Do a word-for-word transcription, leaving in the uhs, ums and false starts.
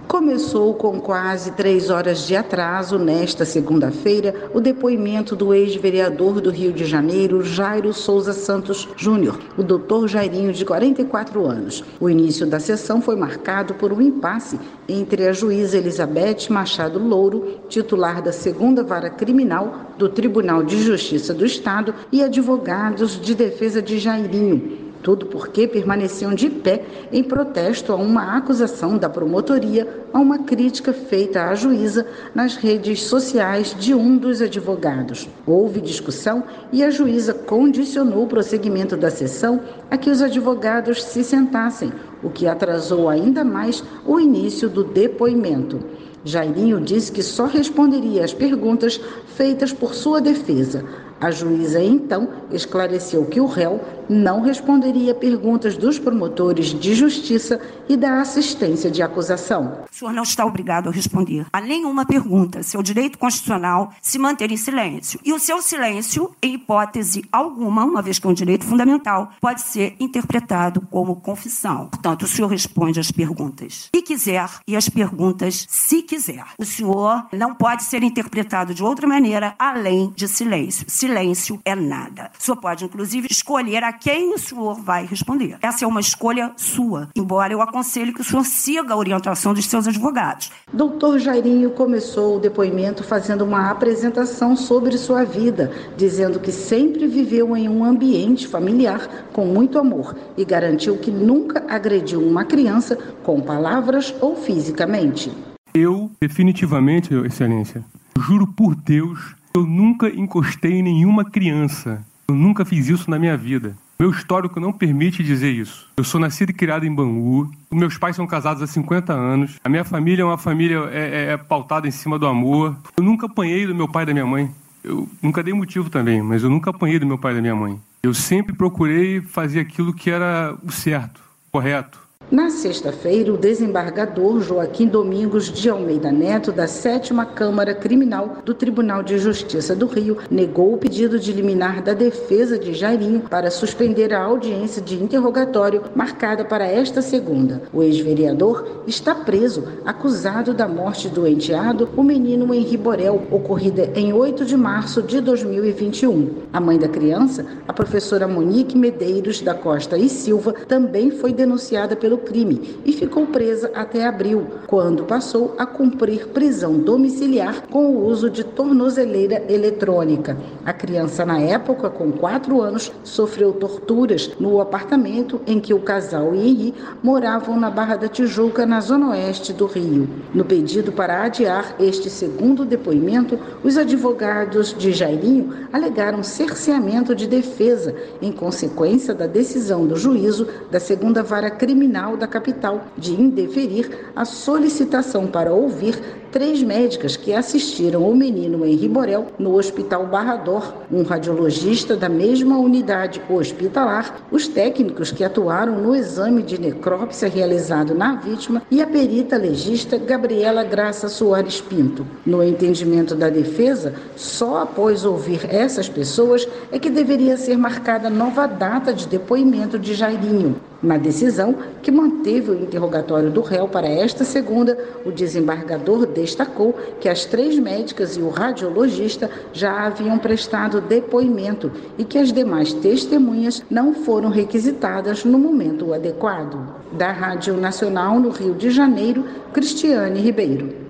Começou com quase três horas de atraso, nesta segunda-feira, o depoimento do ex-vereador do Rio de Janeiro, Jairo Souza Santos Júnior, o doutor Jairinho, de quarenta e quatro anos. O início da sessão foi marcado por um impasse entre a juíza Elizabeth Machado Louro, titular da segunda Vara Criminal do Tribunal de Justiça do Estado, e advogados de defesa de Jairinho. Tudo porque permaneciam de pé em protesto a uma acusação da promotoria, a uma crítica feita à juíza nas redes sociais de um dos advogados. Houve discussão e a juíza condicionou o prosseguimento da sessão a que os advogados se sentassem, o que atrasou ainda mais o início do depoimento. Jairinho disse que só responderia às perguntas feitas por sua defesa. A juíza, então, esclareceu que o réu não responderia perguntas dos promotores de justiça e da assistência de acusação. O senhor não está obrigado a responder a nenhuma pergunta. Seu direito constitucional se manter em silêncio. E o seu silêncio, em hipótese alguma, uma vez que é um direito fundamental, pode ser interpretado como confissão. Portanto, o senhor responde às perguntas se quiser e às perguntas se quiser. O senhor não pode ser interpretado de outra maneira além de silêncio. Silêncio é nada. O senhor pode, inclusive, escolher a quem o senhor vai responder. Essa é uma escolha sua, embora eu aconselhe que o senhor siga a orientação dos seus advogados. Doutor Jairinho começou o depoimento fazendo uma apresentação sobre sua vida, dizendo que sempre viveu em um ambiente familiar com muito amor e garantiu que nunca agrediu uma criança com palavras ou fisicamente. Eu, definitivamente, Excelência, juro por Deus, eu nunca encostei em nenhuma criança. Eu nunca fiz isso na minha vida. Meu histórico não permite dizer isso. Eu sou nascido e criado em Bangu. Meus pais são casados há cinquenta anos. A minha família é uma família é, é, é pautada em cima do amor. Eu nunca apanhei do meu pai e da minha mãe. Eu nunca dei motivo também, mas eu nunca apanhei do meu pai e da minha mãe. Eu sempre procurei fazer aquilo que era o certo, correto. Na sexta-feira, o desembargador Joaquim Domingos de Almeida Neto, da sétima Câmara Criminal do Tribunal de Justiça do Rio, negou o pedido de liminar da defesa de Jairinho para suspender a audiência de interrogatório marcada para esta segunda. O ex-vereador está preso, acusado da morte do enteado, o menino Henri Borel, ocorrida em oito de março de dois mil e vinte e um. A mãe da criança, a professora Monique Medeiros da Costa e Silva, também foi denunciada pelo crime e ficou presa até abril, quando passou a cumprir prisão domiciliar com o uso de tornozeleira eletrônica. A criança, na época, com quatro anos, sofreu torturas no apartamento em que o casal e Henri moravam na Barra da Tijuca, na zona oeste do Rio. No pedido para adiar este segundo depoimento, os advogados de Jairinho alegaram cerceamento de defesa em consequência da decisão do juízo da segunda Vara Criminal da capital de indeferir a solicitação para ouvir três médicas que assistiram o menino Henri Borel no Hospital Barrador, um radiologista da mesma unidade hospitalar, os técnicos que atuaram no exame de necrópsia realizado na vítima e a perita legista Gabriela Graça Soares Pinto. No entendimento da defesa, só após ouvir essas pessoas é que deveria ser marcada nova data de depoimento de Jairinho. Na decisão, que manteve o interrogatório do réu para esta segunda, o desembargador destacou que as três médicas e o radiologista já haviam prestado depoimento e que as demais testemunhas não foram requisitadas no momento adequado. Da Rádio Nacional no Rio de Janeiro, Cristiane Ribeiro.